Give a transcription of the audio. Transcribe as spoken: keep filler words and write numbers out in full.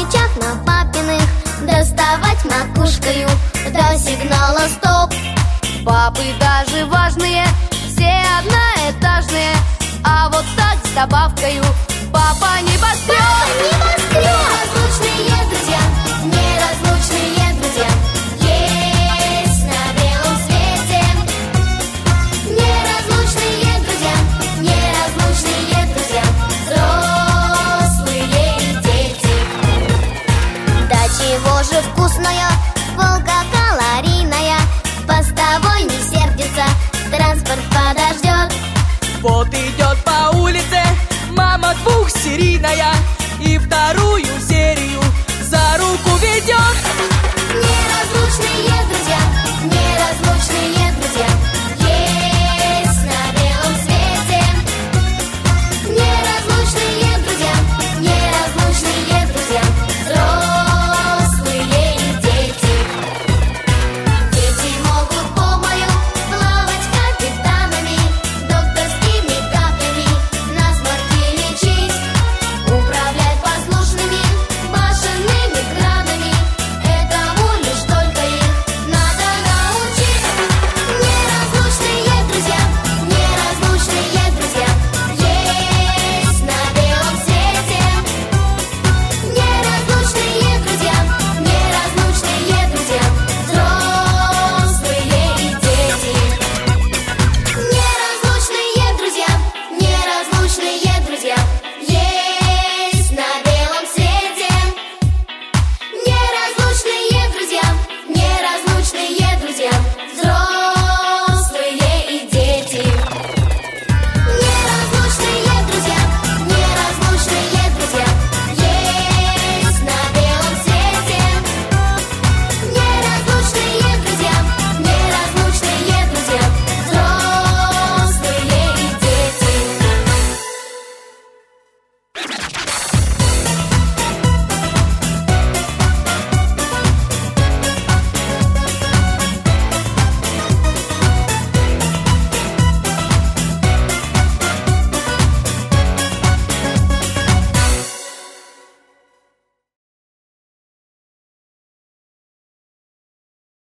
свечах на папиных доставать макушкою до сигнала стоп. Папы даже важные, все одноэтажные, а вот так с добавкою папа небоскреб. Неразлучные друзья, неразлучные друзья есть на белом свете. Неразлучные друзья, неразлучные друзья, взрослые и дети. Да чего же вкусная булка калорийная, постовой не сердится, транспорт подождет. Вот идет